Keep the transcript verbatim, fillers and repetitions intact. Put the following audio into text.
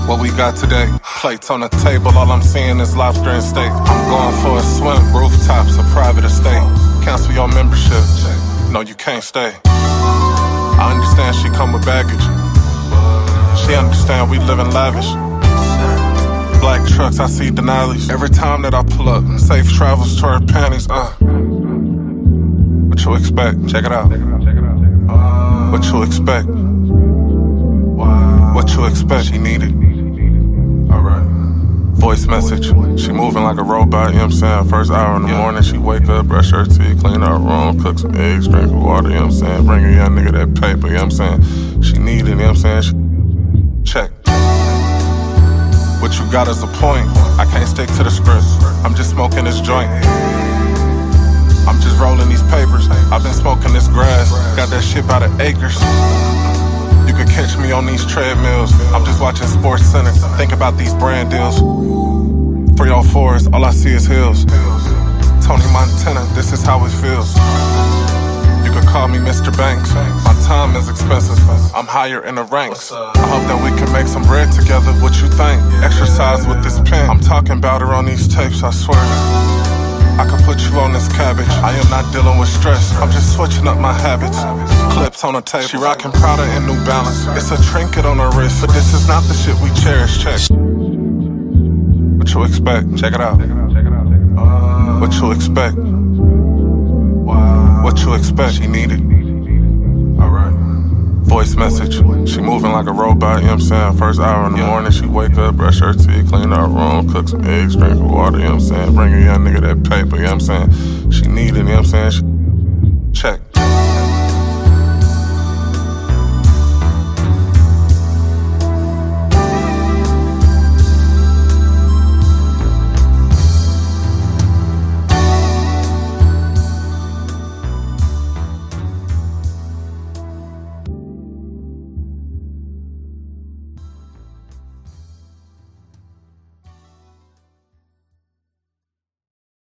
What we got today? Plates on the table, all I'm seeing is lobster and steak. I'm going for a swim, rooftops, a private estate. Cancel your membership, no you can't stay. I understand she come with baggage. She understand we living lavish. Black trucks, I see Denali's. Every time that I pull up, safe travels to her panties, uh What you expect? Check it out. What you expect? What you expect? She need it. Alright. Voice message. She moving like a robot, you know what I'm saying? First hour in the morning, she wake up, brush her teeth, clean her room, cook some eggs, drink water, you know what I'm saying? Bring a young nigga that paper, you know what I'm saying? She need it, you know what I'm saying? She check. What you got is a point. I can't stick to the script. I'm just smoking this joint. I'm just rolling these papers. I've been smoking this grass. Got that shit by the acres. You could catch me on these treadmills. I'm just watching Sports Center. Think about these brand deals. three oh fours, all I see is hills. Tony Montana, this is how it feels. You could call me Mister Banks. My time is expensive. I'm higher in the ranks. I hope that we can make some bread together. What you think? Exercise with this pen. I'm talking about her on these tapes, I swear. I can put you on this cabbage. I am not dealing with stress. I'm just switching up my habits. Clips on the table. She rockin' Prada and New Balance. It's a trinket on her wrist, but this is not the shit we cherish. Check. What you expect? Check it out. What you expect? What you expect? She need it. Alright. Voice message. She moving like a robot, you know what I'm saying? First hour in the morning, she wake up, brush her teeth, clean her room, cook some eggs, drink water, you know what I'm saying? Bring a young nigga that paper, you know what I'm saying? She need it, you know what I'm saying? She check.